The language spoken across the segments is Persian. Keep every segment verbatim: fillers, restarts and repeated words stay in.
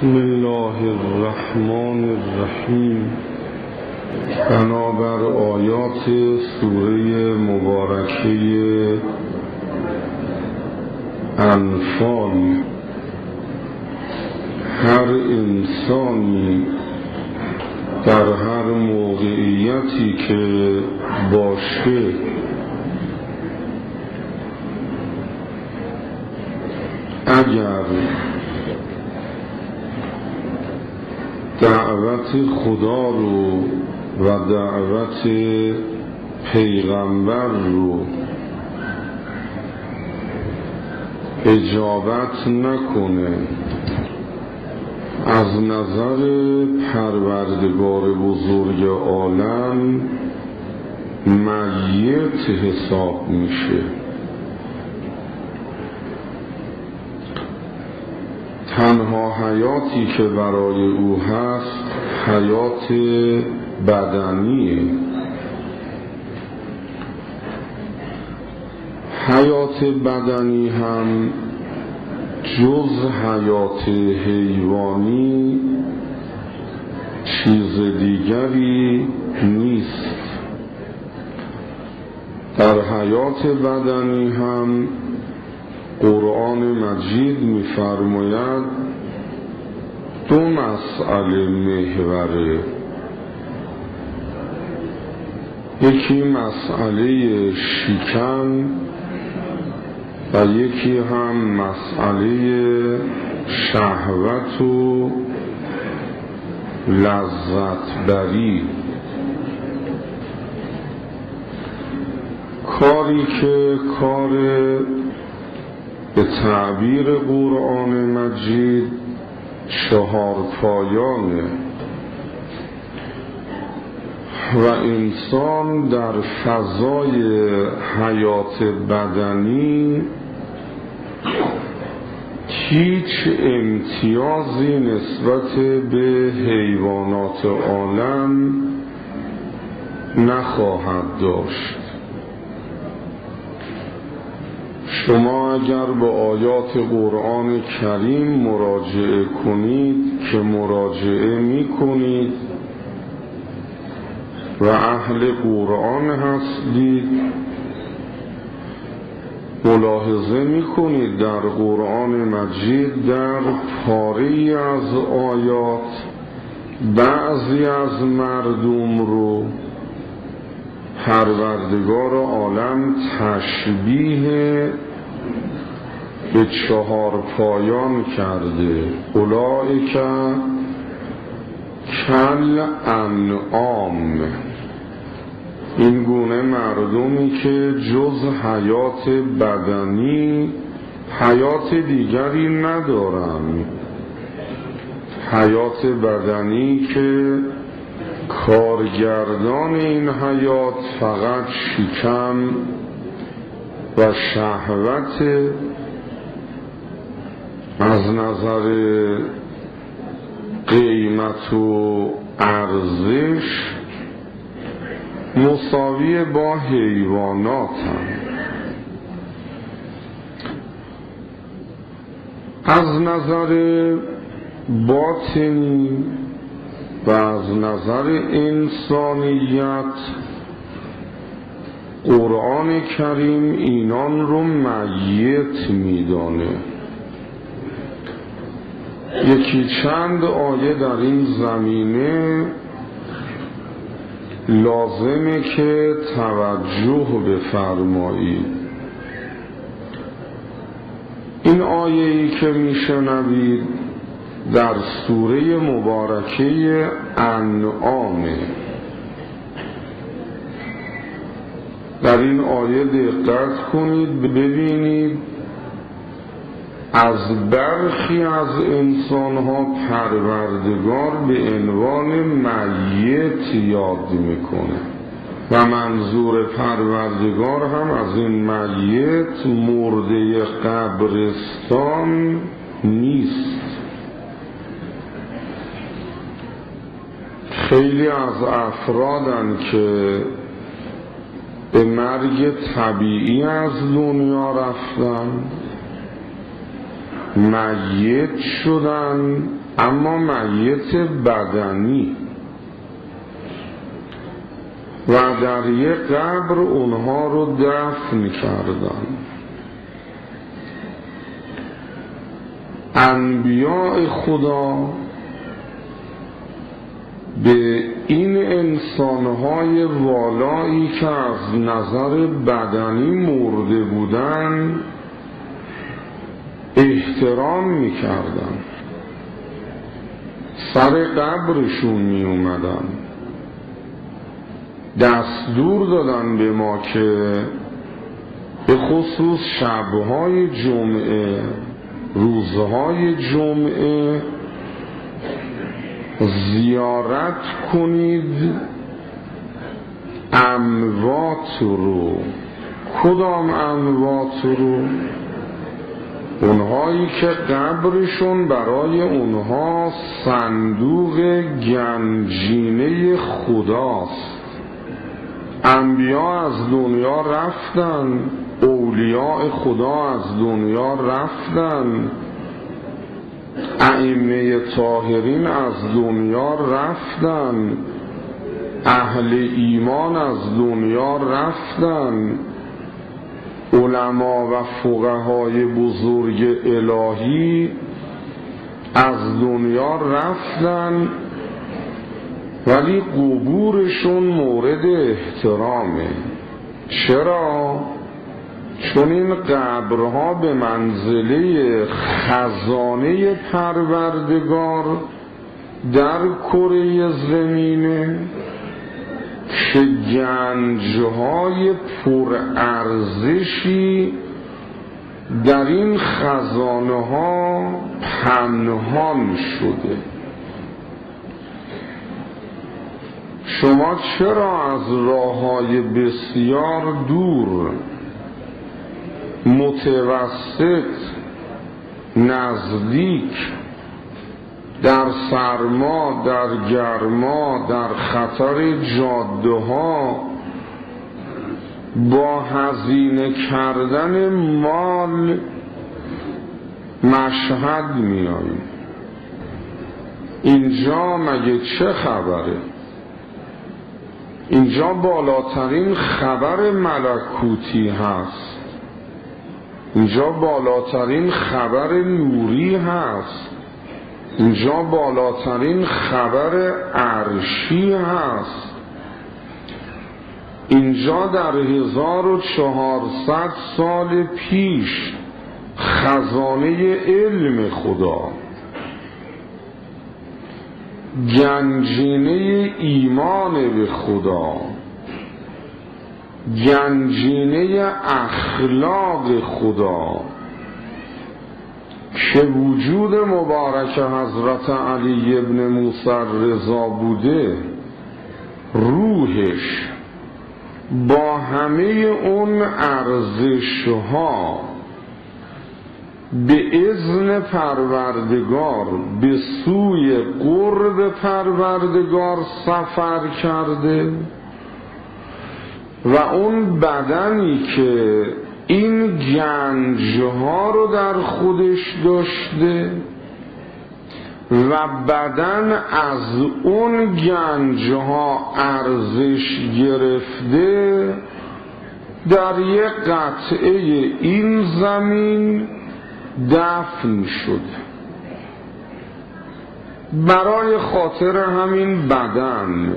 بسم الله الرحمن الرحیم. بنابر آیات سوره مبارکه انفال، هر انسانی در هر موقعیتی که باشه اگر دعوت خدا رو و دعوت پیغمبر رو اجابت نکنه، از نظر پروردگار بزرگ عالم میت حساب میشه. تنها حیاتی که برای او هست حیات بدنیه. حیات بدنی هم جز حیات حیوانی چیز دیگری نیست. در حیات بدنی هم قرآن مجید می‌فرماید دو مسئله محوره. یکی مسئله شکم و یکی هم مسئله شهوت و لذت بری. کاری که کار به تعبیر قرآن مجید چهار پایانه و انسان در فضای حیات بدنی هیچ امتیازی نسبت به حیوانات عالم نخواهد داشت. شما اگر به آیات قرآن کریم مراجعه کنید که مراجعه می کنید و اهل قرآن هستید، ملاحظه می کنید در قرآن مجید در پاره‌ای از آیات بعضی از مردم رو پروردگار عالم تشبیه به چهار پایان کرده. اولئک کل انعام، این گونه مردمی که جز حیات بدنی حیات دیگری ندارن، حیات بدنی که کارگردان این حیات فقط شکم و شهوت، از نظر قیمت و ارزش مساوی با حیوانات هم. از نظر باطنی و از نظر انسانیت قرآن کریم اینان رو میت میدانه. یکی چند آیه در این زمینه لازمه که توجه بفرمایید. این آیه‌ای که میشنوید در سوره مبارکه انعامه. در این آیه دقت کنید ببینید از برخی از انسانها پروردگار به عنوان میت یاد میکنه و منظور پروردگار هم از این میت مرده قبرستان نیست. خیلی از افرادن که به مرگ طبیعی از دنیا رفتن میت شدن، اما میت بدنی، و در یک قبر اونها رو دفن کردن. انبیاء خدا به این انسانهای والایی که از نظر بدنی مرده بودن احترام میکردن، سر قبرشون می اومدن، دستور دادن به ما که به خصوص شبهای جمعه، روزهای جمعه زیارت کنید اموات رو. کدام اموات رو؟ اونهایی که قبرشون برای اونها صندوق گنجینه خداست. انبیا از دنیا رفتن، اولیاء خدا از دنیا رفتن، ائمه طاهرین از دنیا رفتن، اهل ایمان از دنیا رفتن، علما و فقهای بزرگ الهی از دنیا رفتن، ولی قبورشون مورد احترامه. چرا؟ چون این قبرها به منزله خزانه پروردگار در کره زمینه که گنجهای پرارزشی در این خزانه ها پنهان شده. شما چرا از راههای بسیار دور، متوسط، نزدیک، در سرما، در گرما، در خطر جاده ها با هزینه کردن مال مشهد میاییم؟ اینجا مگه چه خبره؟ اینجا بالاترین خبر ملکوتی هست، اینجا بالاترین خبر نوری هست، اینجا بالاترین خبر عرشی هست. اینجا در هزار و چهارصد سال پیش خزانه علم خدا، گنجینه ایمان به خدا، گنجینه اخلاق خدا که وجود مبارک حضرت علی ابن موسی رضا بوده، روحش با همه اون ارزش‌ها به اذن پروردگار به سوی قرب پروردگار سفر کرده، و اون بدنی که این گنجها رو در خودش داشته و بدن از اون گنجها ارزش گرفته، در یک قطعه این زمین دفن شده. برای خاطر همین بدن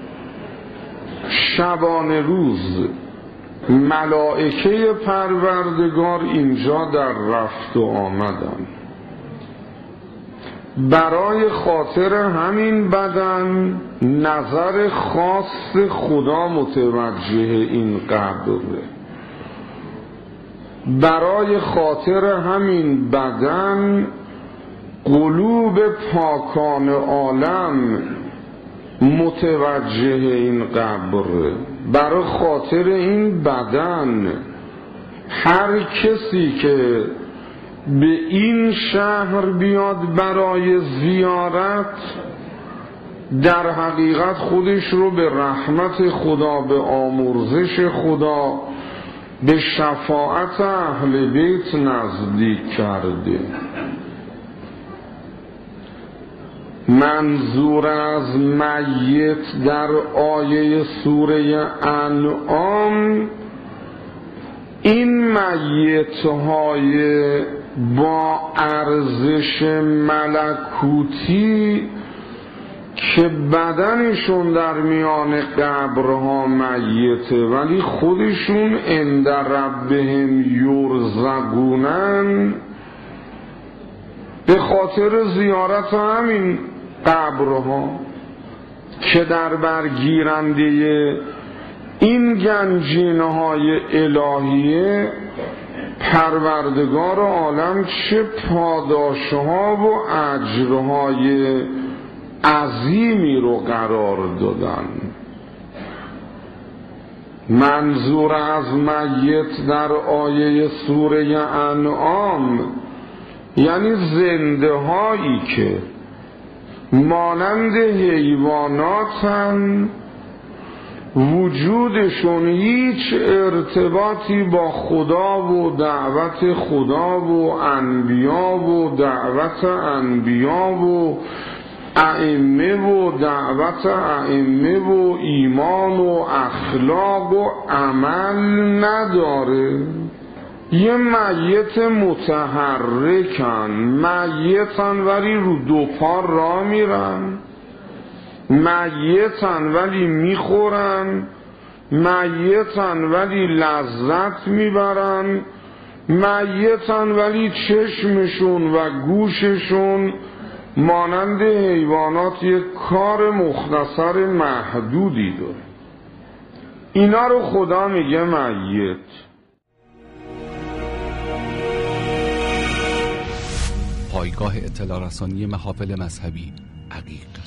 شبانه روز ملائکه پروردگار اینجا در رفت و آمدن. برای خاطر همین بدن نظر خاص خدا متوجه این قبره. برای خاطر همین بدن قلوب پاکان عالم متوجه این قبره. برای خاطر این بدن هر کسی که به این شهر بیاد برای زیارت، در حقیقت خودش رو به رحمت خدا، به آمرزش خدا، به شفاعت اهل بیت نزدیک کرده. منظور از میت در آیه سوره انعام این میت‌های با ارزش ملکوتی که بدنشون در میان قبرها میته ولی خودشون عند ربهم یرزقونن، به خاطر زیارت همین قبرها که در برگیرنده این گنجینه‌های الهیه پروردگار عالم چه پاداشها و اجرهای عظیمی رو قرار دادن. منظور از میت در آیه سوره انعام یعنی زنده هایی که مانند حیواناتن، وجودشون هیچ ارتباطی با خدا و دعوت خدا و انبیا و دعوت انبیا و ائمه و دعوت ائمه و ایمان و اخلاق و عمل نداره. یه میت متحرکن، میتن ولی رو دو پا راه میرن، میتن ولی میخورن، میتن ولی لذت میبرن، میتن ولی چشمشون و گوششون مانند حیوانات یک کار مختصر محدودی داره. اینا رو خدا میگه میت. پایگاه اطلاع رسانی محافل مذهبی عقیق.